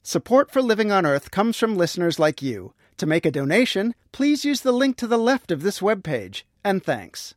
Support for Living on Earth comes from listeners like you. To make a donation, please use the link to the left of this webpage. And thanks.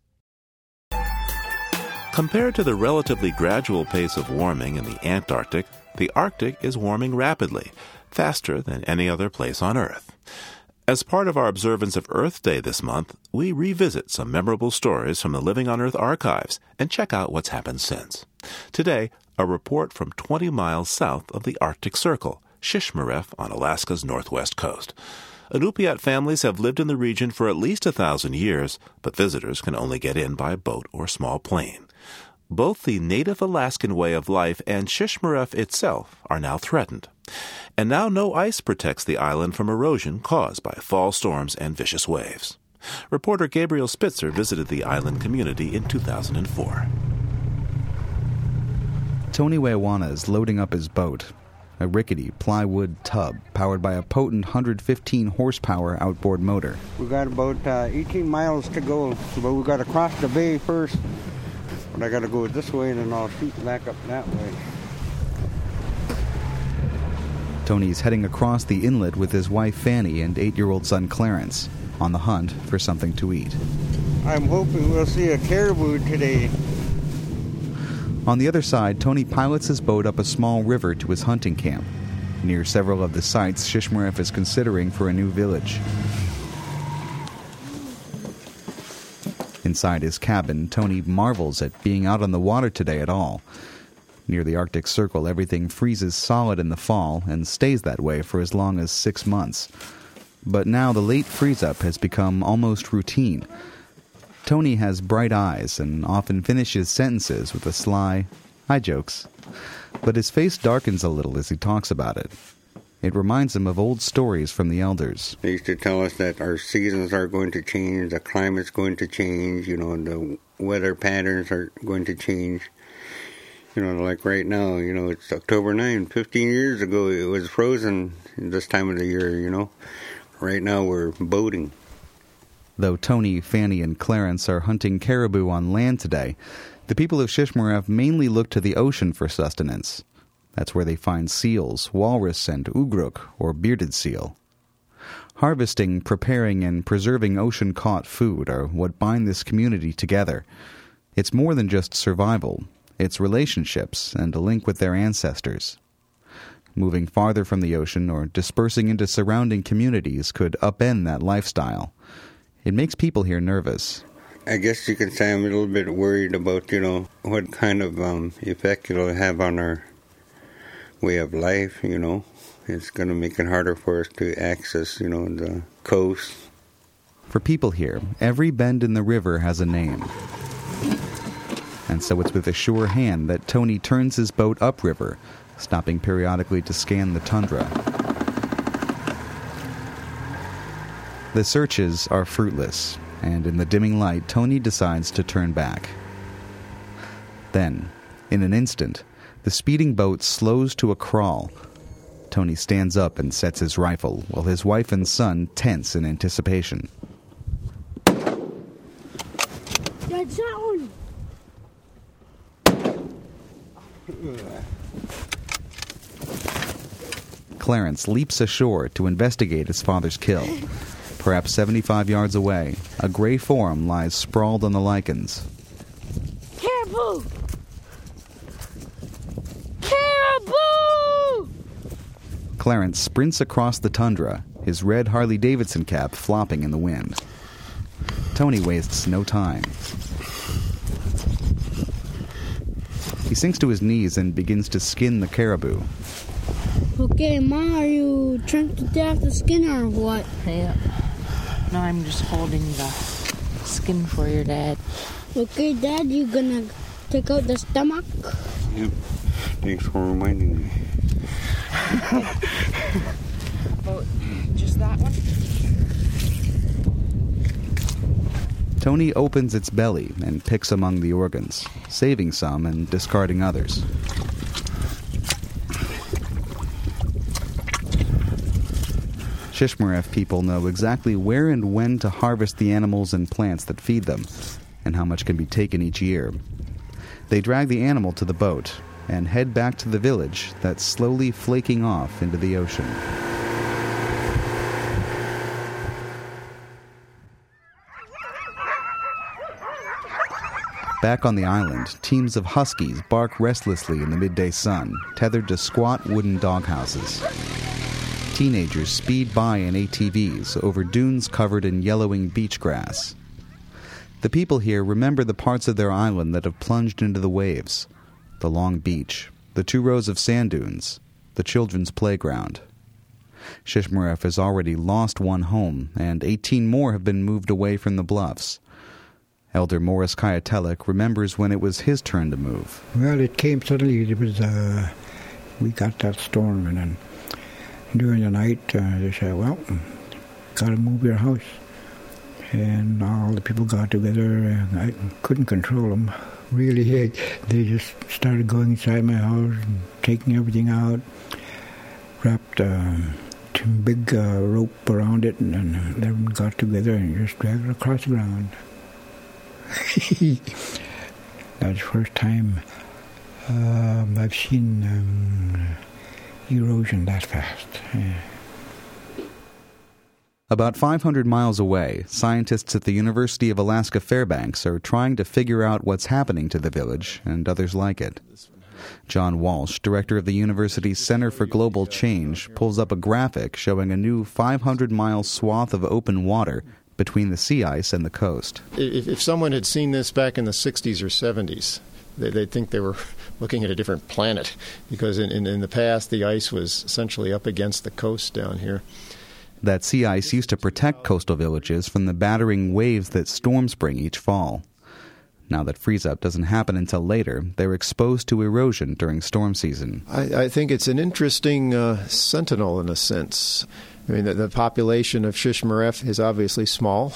Compared to the relatively gradual pace of warming in the Antarctic, the Arctic is warming rapidly, faster than any other place on Earth. As part of our observance of Earth Day this month, we revisit some memorable stories from the Living on Earth archives and check out what's happened since. Today, a report from 20 miles south of the Arctic Circle, Shishmaref on Alaska's northwest coast. Inupiat families have lived in the region for at least 1,000 years, but visitors can only get in by boat or small plane. Both the native Alaskan way of life and Shishmaref itself are now threatened. And now no ice protects the island from erosion caused by fall storms and vicious waves. Reporter Gabriel Spitzer visited the island community in 2004. Tony Wewana is loading up his boat, a rickety plywood tub powered by a potent 115 horsepower outboard motor. We got about 18 miles to go, but we got to cross the bay first. But I got to go this way and then I'll shoot back up that way. Tony's heading across the inlet with his wife Fanny and 8-year-old son Clarence, on the hunt for something to eat. I'm hoping we'll see a caribou today. On the other side, Tony pilots his boat up a small river to his hunting camp, near several of the sites Shishmaref is considering for a new village. Inside his cabin, Tony marvels at being out on the water today at all. Near the Arctic Circle, everything freezes solid in the fall and stays that way for as long as 6 months. But now the late freeze-up has become almost routine. Tony has bright eyes and often finishes sentences with a sly, "Hi, jokes." But his face darkens a little as he talks about it. It reminds him of old stories from the elders. They used to tell us that our seasons are going to change, the climate's going to change, the weather patterns are going to change. Like right now, it's October 9. 15 years ago, it was frozen this time of the year, Right now, we're boating. Though Tony, Fanny, and Clarence are hunting caribou on land today, the people of Shishmaref mainly look to the ocean for sustenance. That's where they find seals, walrus, and ugruk, or bearded seal. Harvesting, preparing, and preserving ocean-caught food are what bind this community together. It's more than just survival. It's relationships and a link with their ancestors. Moving farther from the ocean or dispersing into surrounding communities could upend that lifestyle. It makes people here nervous. I guess you could say I'm a little bit worried about, what kind of effect it'll have on our way of life, It's going to make it harder for us to access, the coast. For people here, every bend in the river has a name. And so it's with a sure hand that Tony turns his boat upriver, stopping periodically to scan the tundra. The searches are fruitless, and in the dimming light, Tony decides to turn back. Then, in an instant, the speeding boat slows to a crawl. Tony stands up and sets his rifle, while his wife and son tense in anticipation. That's that one! Clarence leaps ashore to investigate his father's kill. Perhaps 75 yards away, a gray form lies sprawled on the lichens. Caribou! Caribou! Clarence sprints across the tundra, his red Harley-Davidson cap flopping in the wind. Tony wastes no time. He sinks to his knees and begins to skin the caribou. Okay, Ma, are you trying to take out the skin or what? Yeah. No, I'm just holding the skin for your dad. Okay, Dad, you gonna take out the stomach? Yep. Thanks for reminding me. Oh, just that one? Tony opens its belly and picks among the organs, saving some and discarding others. Shishmaref people know exactly where and when to harvest the animals and plants that feed them, and how much can be taken each year. They drag the animal to the boat, and head back to the village that's slowly flaking off into the ocean. Back on the island, teams of huskies bark restlessly in the midday sun, tethered to squat wooden doghouses. Teenagers speed by in ATVs over dunes covered in yellowing beach grass. The people here remember the parts of their island that have plunged into the waves. The long beach, the 2 rows of sand dunes, the children's playground. Shishmaref has already lost 1 home, and 18 more have been moved away from the bluffs. Elder Morris Kayatelek remembers when it was his turn to move. Well, it came suddenly. It was we got that storm, and then during the night they said, "Well, got to move your house." And all the people got together, and I couldn't control them. Really, they just started going inside my house and taking everything out. Wrapped a big rope around it, and then everyone got together and just dragged it across the ground. That's the first time I've seen erosion that fast. About 500 miles away, scientists at the University of Alaska Fairbanks are trying to figure out what's happening to the village and others like it. John Walsh, director of the university's Center for Global Change, pulls up a graphic showing a new 500-mile swath of open water between the sea ice and the coast. If someone had seen this back in the 60s or 70s, they'd think they were looking at a different planet, because in the past the ice was essentially up against the coast down here. That sea ice used to protect coastal villages from the battering waves that storms bring each fall. Now that freeze-up doesn't happen until later, they're exposed to erosion during storm season. I think it's an interesting sentinel in a sense. I mean, the population of Shishmaref is obviously small,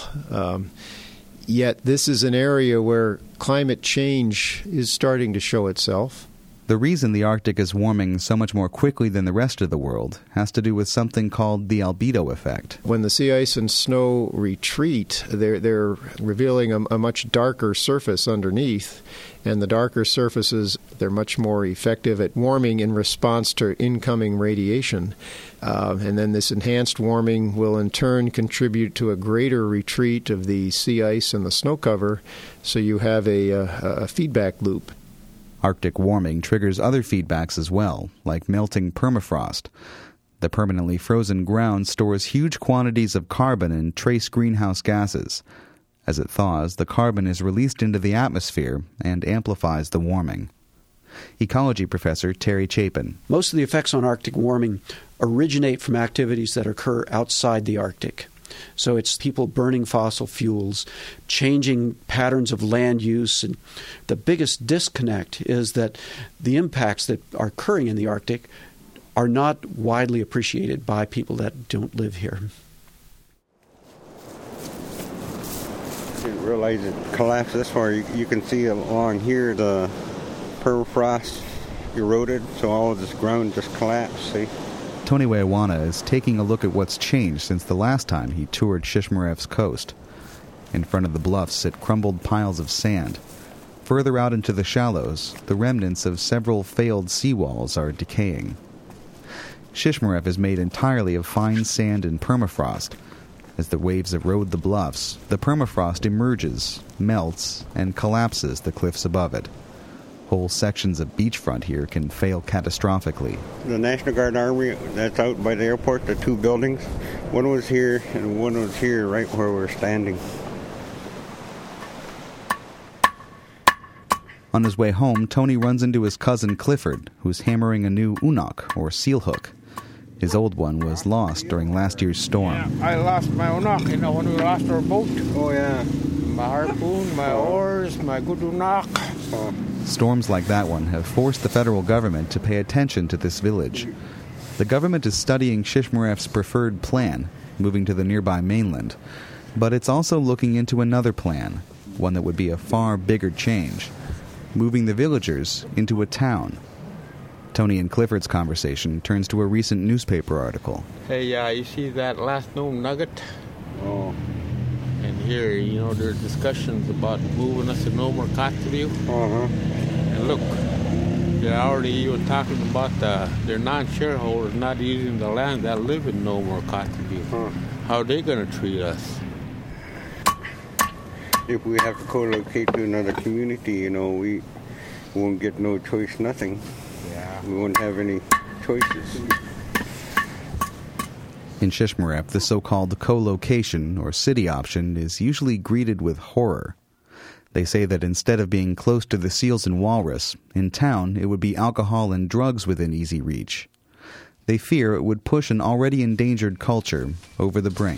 yet this is an area where climate change is starting to show itself. The reason the Arctic is warming so much more quickly than the rest of the world has to do with something called the albedo effect. When the sea ice and snow retreat, they're revealing a much darker surface underneath, and the darker surfaces, they're much more effective at warming in response to incoming radiation. And then this enhanced warming will in turn contribute to a greater retreat of the sea ice and the snow cover, so you have a feedback loop. Arctic warming triggers other feedbacks as well, like melting permafrost. The permanently frozen ground stores huge quantities of carbon and trace greenhouse gases. As it thaws, the carbon is released into the atmosphere and amplifies the warming. Ecology professor Terry Chapin. Most of the effects on Arctic warming originate from activities that occur outside the Arctic. So it's people burning fossil fuels, changing patterns of land use. And the biggest disconnect is that the impacts that are occurring in the Arctic are not widely appreciated by people that don't live here. I didn't realize it collapsed this far. You can see along here the permafrost eroded, so all of this ground just collapsed, see? Tony Wewana is taking a look at what's changed since the last time he toured Shishmaref's coast. In front of the bluffs sit crumbled piles of sand. Further out into the shallows, the remnants of several failed seawalls are decaying. Shishmaref is made entirely of fine sand and permafrost. As the waves erode the bluffs, the permafrost emerges, melts, and collapses the cliffs above it. Whole sections of beachfront here can fail catastrophically. The National Guard Army, that's out by the airport, the 2 buildings. One was here and one was here right where we're standing. On his way home, Tony runs into his cousin Clifford, who's hammering a new unok, or seal hook. His old one was lost during last year's storm. Yeah, I lost my unok, when we lost our boat. Oh, yeah. My harpoon, my oars, my good unok. Storms like that one have forced the federal government to pay attention to this village. The government is studying Shishmaref's preferred plan, moving to the nearby mainland. But it's also looking into another plan, one that would be a far bigger change, moving the villagers into a town. Tony and Clifford's conversation turns to a recent newspaper article. Hey, you see that last known nugget? Oh. And here, there are discussions about moving us to Nomor Cotsville. Uh-huh. And look, Already was talking about their non-shareholders not using the land that live in no more Kotzebue. How are they going to treat us? If we have to co-locate to another community, we won't get no choice, nothing. Yeah. We won't have any choices. In Shishmaref, the so-called co-location or city option is usually greeted with horror. They say that instead of being close to the seals and walrus, in town it would be alcohol and drugs within easy reach. They fear it would push an already endangered culture over the brink.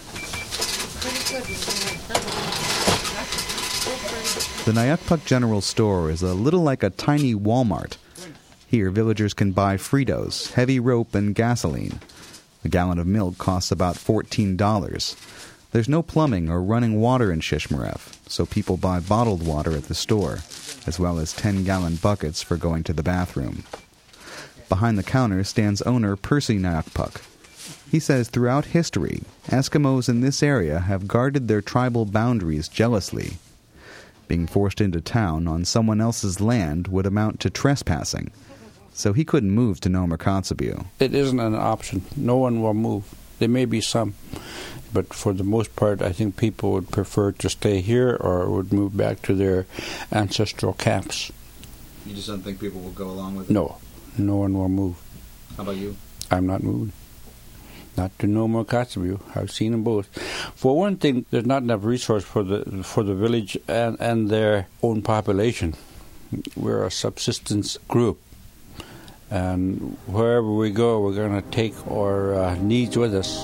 The Nyakpuk General Store is a little like a tiny Walmart. Here, villagers can buy Fritos, heavy rope, and gasoline. A gallon of milk costs about $14. There's no plumbing or running water in Shishmaref, so people buy bottled water at the store, as well as 10-gallon buckets for going to the bathroom. Behind the counter stands owner Percy Nyakpuk. He says throughout history, Eskimos in this area have guarded their tribal boundaries jealously. Being forced into town on someone else's land would amount to trespassing, so he couldn't move to Nome or Kotzebue. It isn't an option. No one will move. There may be some, but for the most part, I think people would prefer to stay here or would move back to their ancestral camps. You just don't think people will go along with it? No. No one will move. How about you? I'm not moving. Not to Nome or Kotzebue. I've seen them both. For one thing, there's not enough resource for the village and their own population. We're a subsistence group. And wherever we go, we're going to take our needs with us.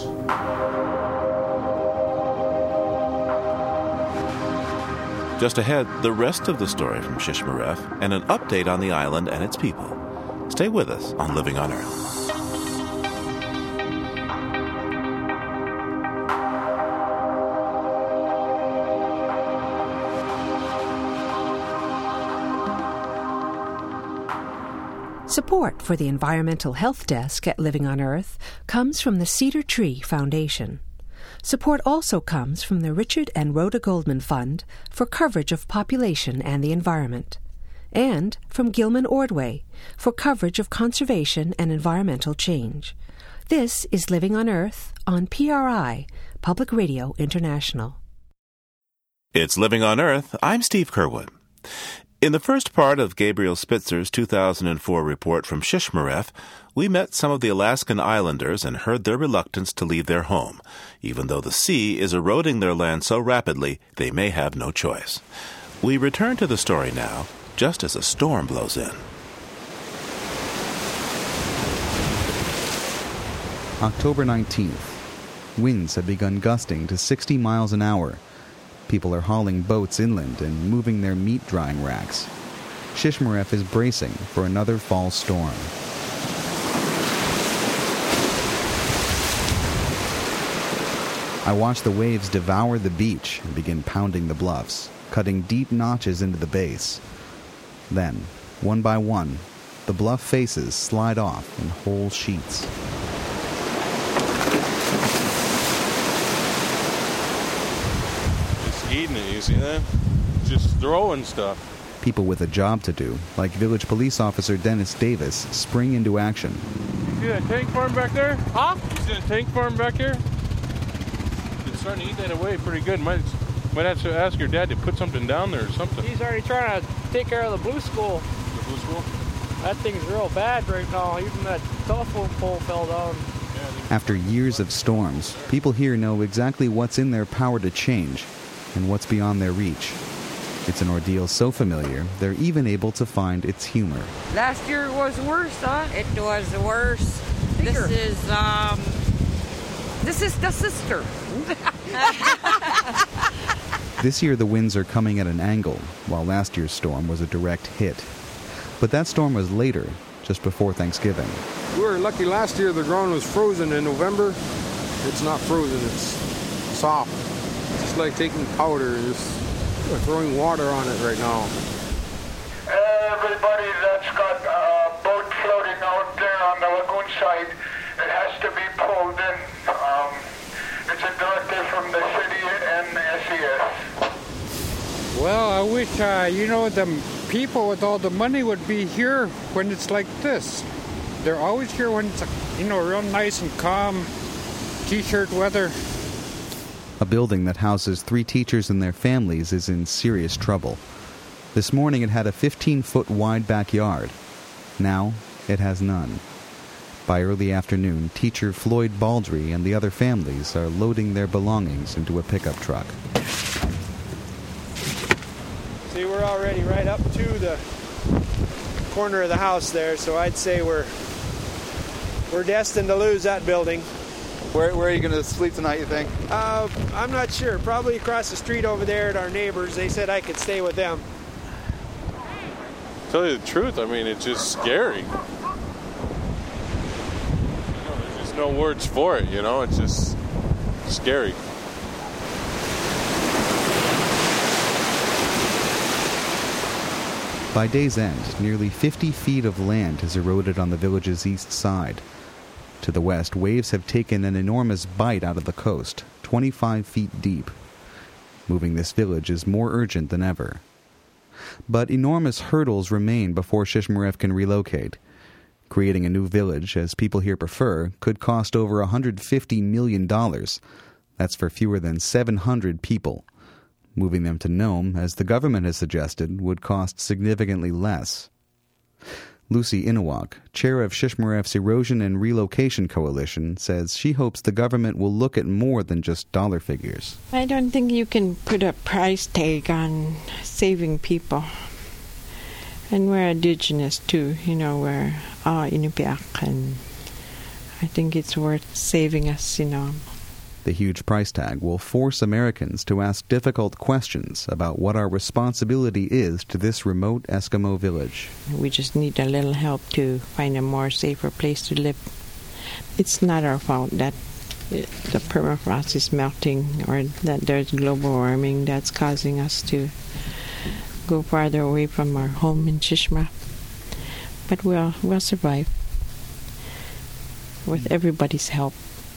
Just ahead, the rest of the story from Shishmaref and an update on the island and its people. Stay with us on Living on Earth. Support for the Environmental Health Desk at Living on Earth comes from the Cedar Tree Foundation. Support also comes from the Richard and Rhoda Goldman Fund for coverage of population and the environment, and from Gilman Ordway for coverage of conservation and environmental change. This is Living on Earth on PRI, Public Radio International. It's Living on Earth. I'm Steve Curwood. In the first part of Gabriel Spitzer's 2004 report from Shishmaref, we met some of the Alaskan islanders and heard their reluctance to leave their home, even though the sea is eroding their land so rapidly they may have no choice. We return to the story now, just as a storm blows in. October 19th. Winds have begun gusting to 60 miles an hour. People are hauling boats inland and moving their meat drying racks. Shishmaref is bracing for another fall storm. I watch the waves devour the beach and begin pounding the bluffs, cutting deep notches into the base. Then, one by one, the bluff faces slide off in whole sheets. Eating it, you see that? Just throwing stuff. People with a job to do, like village police officer Dennis Davis, spring into action. You see that tank farm back there? Huh? You see that tank farm back there? It's starting to eat that away pretty good. Might have to ask your dad to put something down there or something. He's already trying to take care of the blue school. The blue school? That thing's real bad right now. Even that telephone pole fell down. After years of storms, people here know exactly what's in their power to change and what's beyond their reach. It's an ordeal so familiar, they're even able to find its humor. Last year was worse, huh? It was worse. Bigger. This is the sister. This year the winds are coming at an angle, while last year's storm was a direct hit. But that storm was later, just before Thanksgiving. We were lucky last year the ground was frozen in November. It's not frozen, it's soft. It's just like taking powder and just throwing water on it right now. Everybody that's got a boat floating out there on the lagoon side, it has to be pulled in. It's a directive from the city and the SES. Well, I wish, the people with all the money would be here when it's like this. They're always here when it's, real nice and calm, T-shirt weather. A building that houses 3 teachers and their families is in serious trouble. This morning it had a 15-foot wide backyard. Now it has none. By early afternoon, teacher Floyd Baldry and the other families are loading their belongings into a pickup truck. See, we're already right up to the corner of the house there, so I'd say we're destined to lose that building. Where are you going to sleep tonight, you think? I'm not sure. Probably across the street over there at our neighbors. They said I could stay with them. To tell you the truth, it's just scary. There's just no words for it, It's just scary. By day's end, nearly 50 feet of land has eroded on the village's east side. To the west, waves have taken an enormous bite out of the coast, 25 feet deep. Moving this village is more urgent than ever. But enormous hurdles remain before Shishmaref can relocate. Creating a new village, as people here prefer, could cost over $150 million. That's for fewer than 700 people. Moving them to Nome, as the government has suggested, would cost significantly less. Lucy Inowak, chair of Shishmaref's Erosion and Relocation Coalition, says she hopes the government will look at more than just dollar figures. I don't think you can put a price tag on saving people. And we're indigenous too, we're all Inupiaq, and I think it's worth saving us, The huge price tag will force Americans to ask difficult questions about what our responsibility is to this remote Eskimo village. We just need a little help to find a more safer place to live. It's not our fault that the permafrost is melting or that there's global warming that's causing us to go farther away from our home in Shishmaref. But we'll survive with everybody's help.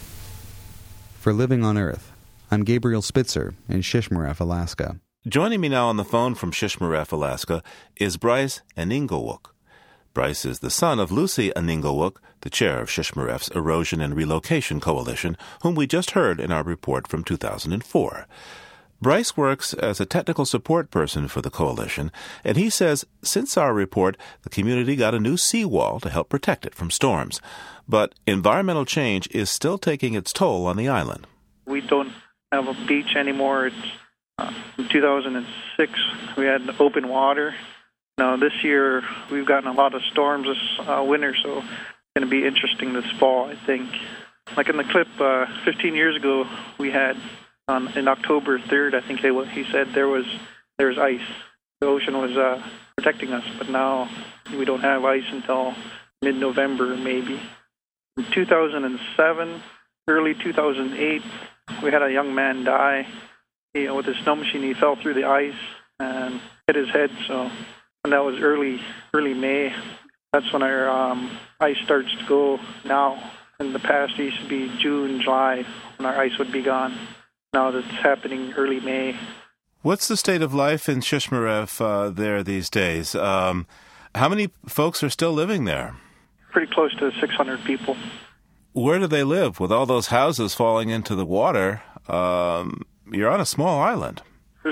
For Living on Earth, I'm Gabriel Spitzer in Shishmaref, Alaska. Joining me now on the phone from Shishmaref, Alaska, is Bryce Aningawuk. Bryce is the son of Lucy Aningawuk, the chair of Shishmaref's Erosion and Relocation Coalition, whom we just heard in our report from 2004. Bryce works as a technical support person for the coalition, and he says since our report, the community got a new seawall to help protect it from storms. But environmental change is still taking its toll on the island. We don't have a beach anymore. In 2006, we had open water. Now, this year, we've gotten a lot of storms this winter, so it's going to be interesting this fall, I think. Like in the clip, 15 years ago, we had, in October 3rd, I think he said there was ice. The ocean was protecting us, but now we don't have ice until mid-November, maybe. In 2007, early 2008, we had a young man die. With his snow machine, he fell through the ice and hit his head. And that was early May. That's when our ice starts to go now. In the past, it used to be June, July, when our ice would be gone. Now that's happening early May. What's the state of life in Shishmaref there these days? How many folks are still living there? Pretty close to 600 people. Where do they live? With all those houses falling into the water, you're on a small island. There's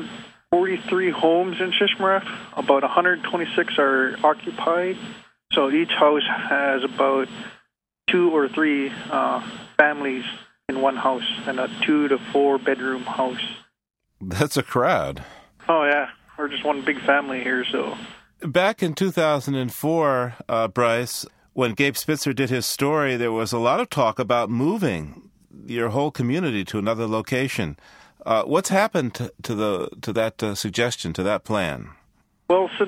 143 homes in Shishmaref. About 126 are occupied. So each house has about 2 or 3 families in one house, and a 2 to 4 bedroom house. That's a crowd. Oh, yeah. We're just one big family here, so... Back in 2004, Bryce, when Gabe Spitzer did his story, there was a lot of talk about moving your whole community to another location. What's happened to that suggestion, to that plan? Well, since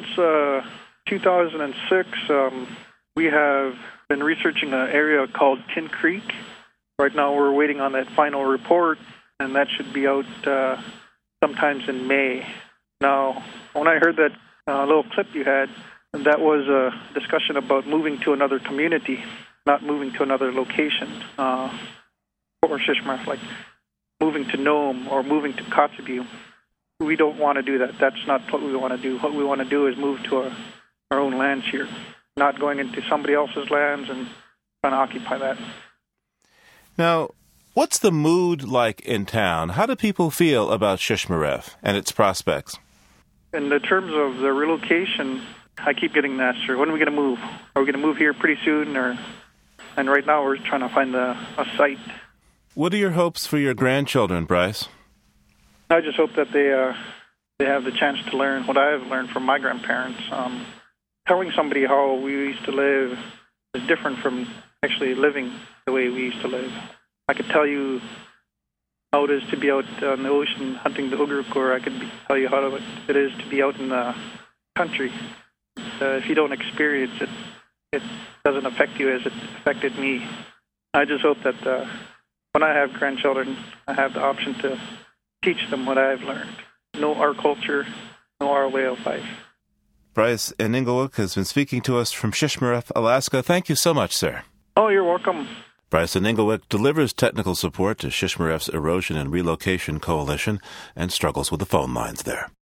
2006, we have been researching an area called Tin Creek. Right now we're waiting on that final report, and that should be out sometimes in May. Now, when I heard that little clip you had, that was a discussion about moving to another community, not moving to another location or Shishmaref, like moving to Nome or moving to Kotzebue. we don't want to do that. That's not what we want to do. What we want to do is move to our own lands here, not going into somebody else's lands and trying to occupy that. Now, what's the mood like in town? How do people feel about Shishmaref and its prospects? In the terms of the relocation, I keep getting asked, when are we going to move? Are we going to move here pretty soon? And right now we're trying to find a site. What are your hopes for your grandchildren, Bryce? I just hope that they have the chance to learn what I've learned from my grandparents. Telling somebody how we used to live is different from actually living the way we used to live. I could tell you how it is to be out on the ocean hunting the ugruk, or I could tell you how it is to be out in the country. If you don't experience it, it doesn't affect you as it affected me. I just hope that when I have grandchildren, I have the option to teach them what I've learned. Know our culture, know our way of life. Bryce Iningilwick has been speaking to us from Shishmaref, Alaska. Thank you so much, sir. Oh, you're welcome. Bryce Iningilwick delivers technical support to Shishmaref's Erosion and Relocation Coalition and struggles with the phone lines there.